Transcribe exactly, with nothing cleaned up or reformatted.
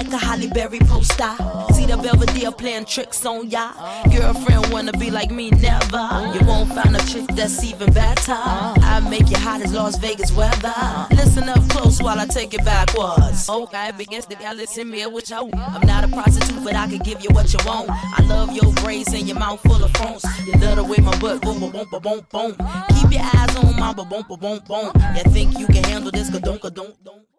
like a Holly Berry poster. See the Belvedere playing tricks on ya. Girlfriend wanna be like me, never. You won't find a chick that's even better. I make you hot as Las Vegas weather. Listen up close while I take it backwards. Okay, begins to y'all listen me what you. I'm not a prostitute, but I can give you what you want. I love your braids and your mouth full of phones. You love the way my butt boom boom boom boom boom. Keep your eyes on my boom boom boom boom. You think you can handle this? Ka-dunk, ka-dunk, don't.